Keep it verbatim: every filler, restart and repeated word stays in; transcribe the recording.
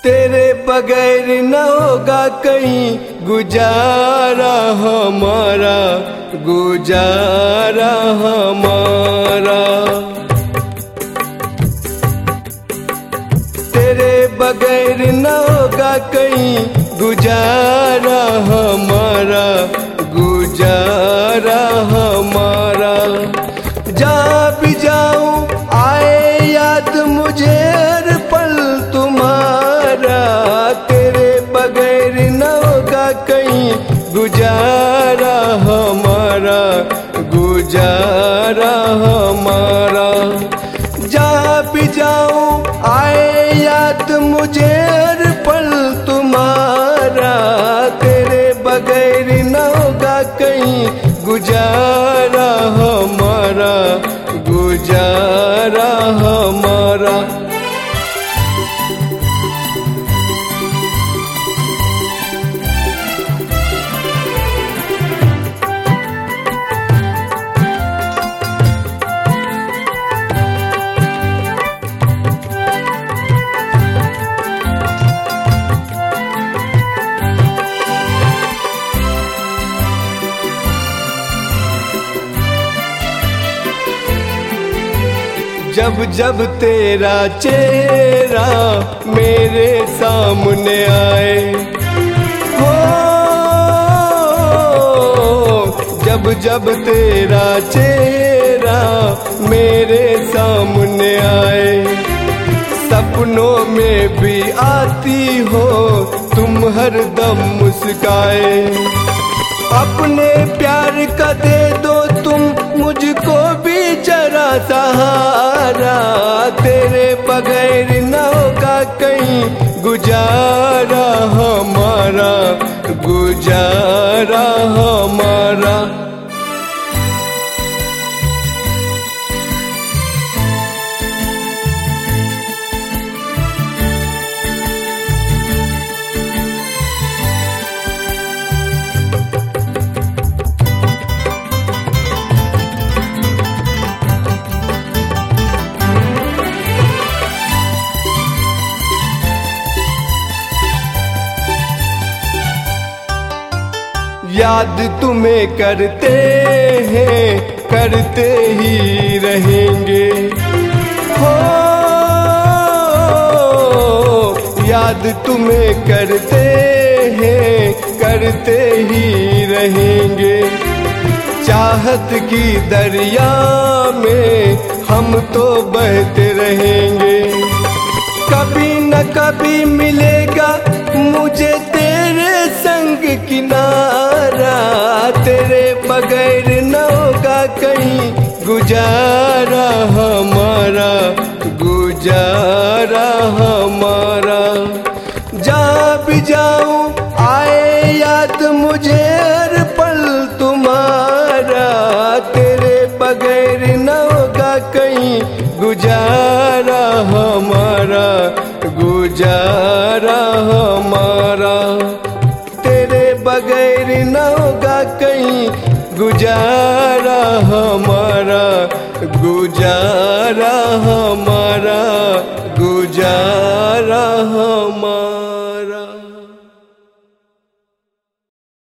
तेरे बगैर न होगा कहीं गुजारा हमारा, गुजारा हमारा। तेरे बगैर न होगा कहीं गुजारा हमारा, गुजारा हमारा। जहाँ भी जाऊँ आए याद मुझे हर पल तुम्हारा, तेरे बगैर न होगा कहीं गुजारा हमारा, गुजारा हमारा। जहाँ भी जाऊँ आए याद मुझे हर पल तुम्हारा, तेरे बगैर न होगा कहीं गुजारा हमारा, गुजारा हमारा। जब जब तेरा चेहरा मेरे सामने आए हो, जब जब तेरा चेहरा मेरे सामने आए, सपनों में भी आती हो तुम हरदम मुस्काए। अपने प्यार का दे दो तुम मुझको भी जरा सहारा, तेरे बगैर न होगा कहीं गुजारा हमारा, गुजारा हमारा। याद तुम्हें करते हैं करते ही रहेंगे हो, याद तुम्हें करते हैं करते ही रहेंगे। चाहत की दरिया में हम तो बहते रहेंगे, कभी न कभी मिलेगा मुझे तेरे संग किनारा, तेरे बगैर न होगा कहीं गुजारा हमारा, गुजारा हमारा। जहाँ भी जाऊँ आए याद मुझे हर पल तुम्हारा, तेरे बगैर न होगा कहीं गुजारा हमारा, गुजारा हमारा। तेरे बगैर न होगा कहीं गुजारा हमारा, गुजारा हमारा।